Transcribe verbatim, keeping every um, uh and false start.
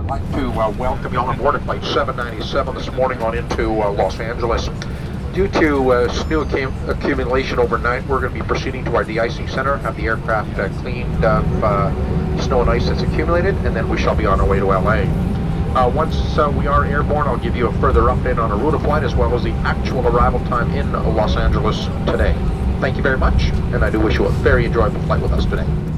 I'd like to uh, welcome you all on board at Flight seven ninety-seven this morning on into uh, Los Angeles. Due to uh, snow accum accumulation overnight, we're going to be proceeding to our de-icing center, have the aircraft uh, cleaned of uh, snow and ice that's accumulated, and then we shall be on our way to L A. Uh, once uh, we are airborne, I'll give you a further update on our route of flight as well as the actual arrival time in Los Angeles today. Thank you very much, and I do wish you a very enjoyable flight with us today.